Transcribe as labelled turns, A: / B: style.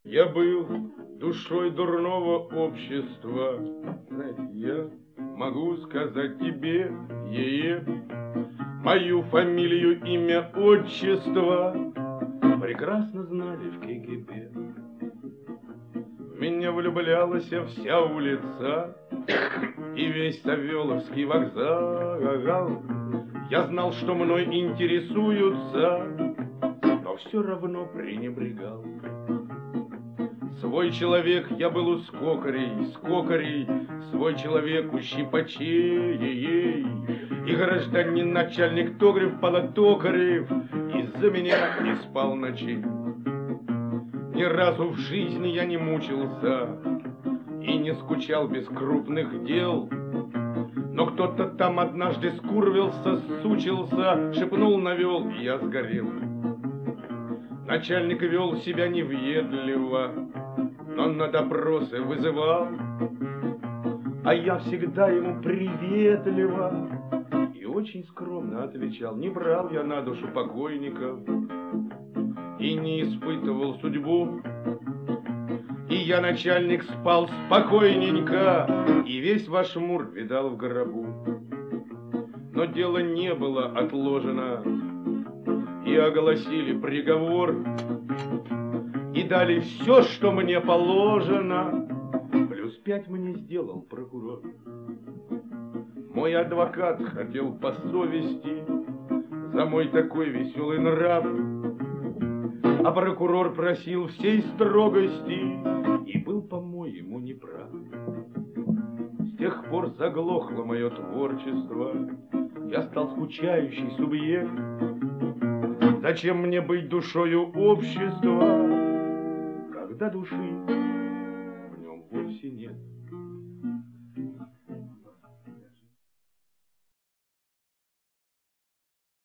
A: Я был душой дурного общества. Знаете, я могу сказать тебе, мою фамилию, имя, отчество прекрасно знали в КГБ. В меня влюблялась вся улица и весь Савеловский вокзал. Я знал, что мной интересуются, но все равно пренебрегал. Свой человек я был у скокарей, свой человек у щипачей. И гражданин начальник Тогрев Полотокарев из-за меня не спал ночей. Ни разу в жизни я не мучился и не скучал без крупных дел. Но кто-то там однажды скурвился, сучился, шепнул, навел, и я сгорел. Начальник вел себя невъедливо, но на допросы вызывал, а я всегда ему приветливо и очень скромно отвечал. Не брал я на душу покойников и не испытывал судьбу. И я, начальник, спал спокойненько и весь ваш мур видал в гробу. Но дело не было отложено, и огласили приговор, и дали все, что мне положено, плюс 5 мне сделал прокурор. Мой адвокат хотел по совести за мой такой веселый нрав, а прокурор просил всей строгости и был, по-моему, неправ. С тех пор заглохло мое творчество, я стал скучающий субъект. Зачем мне быть душою общества, когда души в нем вовсе нет?